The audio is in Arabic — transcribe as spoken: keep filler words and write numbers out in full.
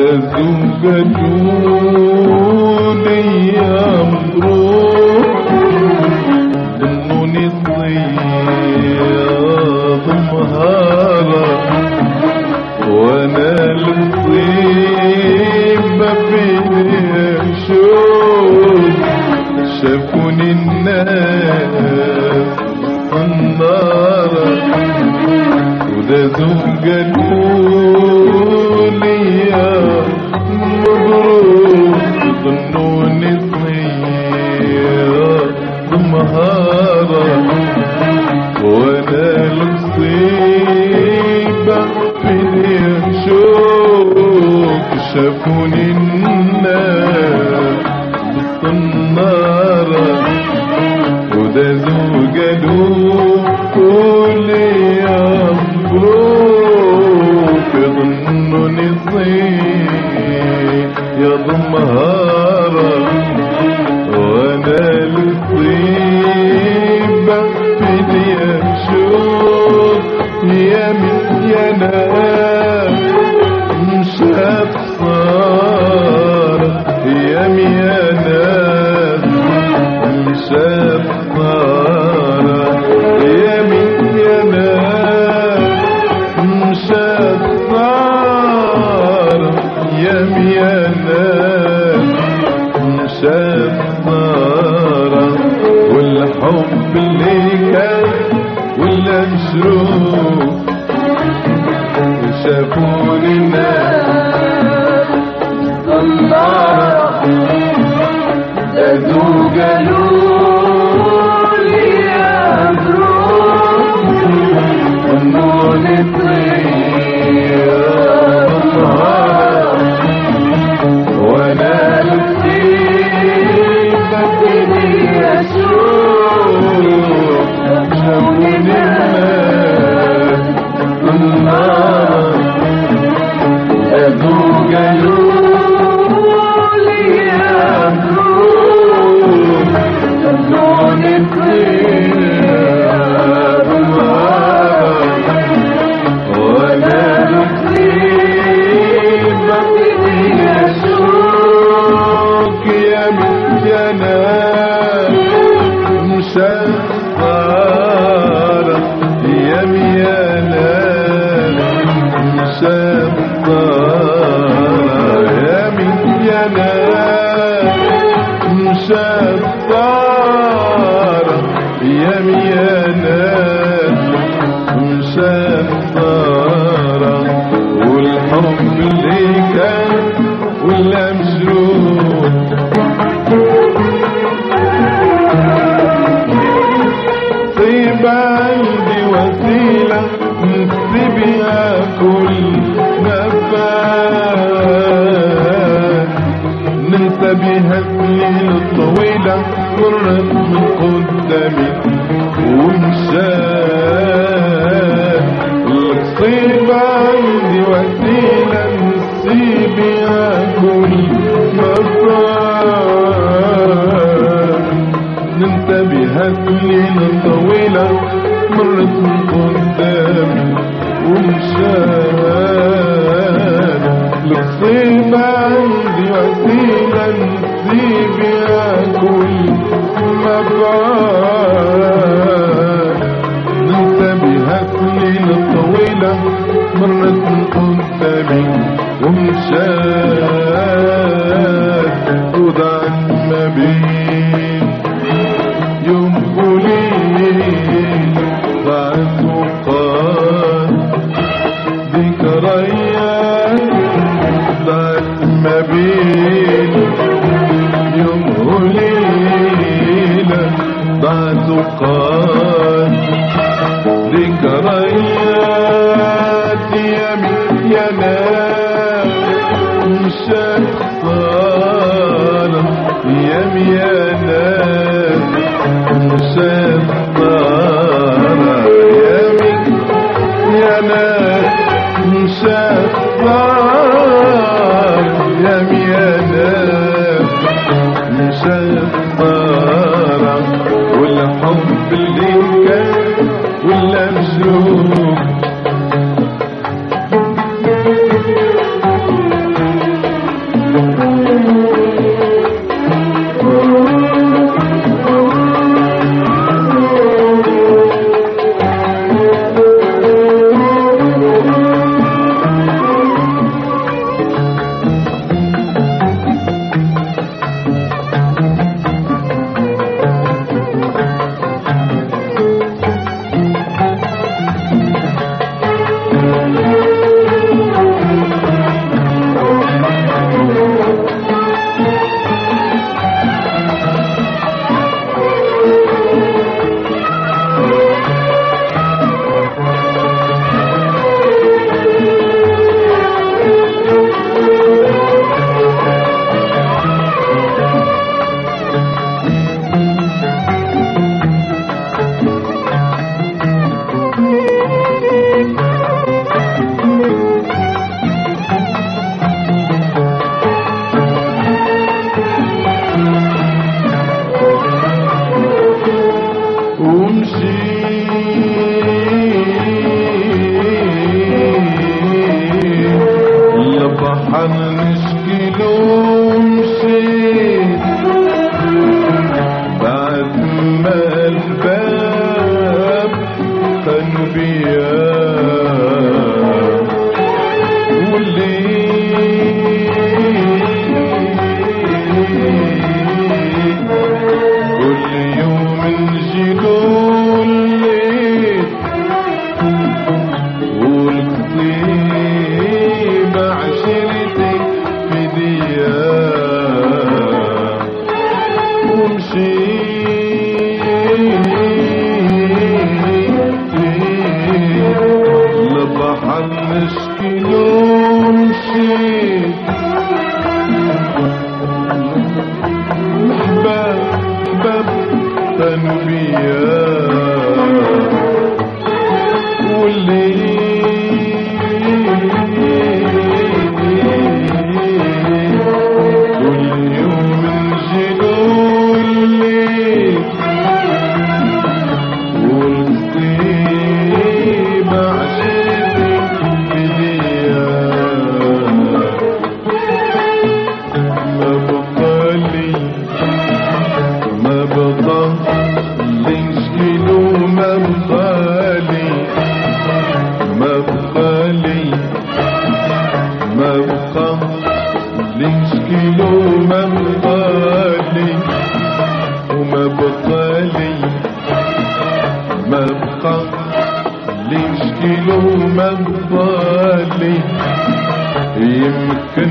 زوجتوني يا مبروك ظنوني الصياد مهارة وانا الطيبة فيني شوف شافوني الناس النارة وده زوجتوني يا مبروك ظنوني صياد مهارة وانا المصيبة فيني شوك شافوني الناس بالصنارة وده زوجتوني يا مبروك ظنوني صياد يا ضمهارة وانا الطيبة فيني اشوف يا من يا ناس مش هتصارى يا من يا ناس مش هتصارى يا من يا ناس مش هتصارى يا من يا ناس مش هتصارى والحب اللي كان ولا مشروب شافوني الناس النار زادوا قالولي يا مبروك ظنوني طيب النهار وانا الطيبة فيني اشوف شافوني الناس النار زادوا قالولي يا مبروك ظنوني طيب النهار وانا الطيبة فيني اشوك يا من يا ناس مش هتصارى يا من يا ناس مش هتصارى يا من يا ناس مش هتصارى يا من يا ناس مش هتصارى والحب اللي كان ولا مشروط طيبة عندي وسيلة نسي بيها كل نفاس ننسى بيها السنين الطويلة مرت من قدامي ومشات القصيبة عندي وسيلة نسي بيها كل نفاس ننسى بيها السنين الطويلة مرت من قدامي ومشات القصيبة عندي وسيلة نسي بيها كل مفات ننسى بيها السنين الطويلة مرت من قدامي ومشات وضعت ما بين يوم وليل ضاعت وقات ذكريات ضاعت ما بين يوم وليلة ضاعت وقات ذكريات يا من يا ناس مش هتصالح يا من يا ناس مش هتصالح يا من يا ناس مش هتصالح يا من يا ناس مش هتصالح والحب اللي كان ولا مشروب يمكن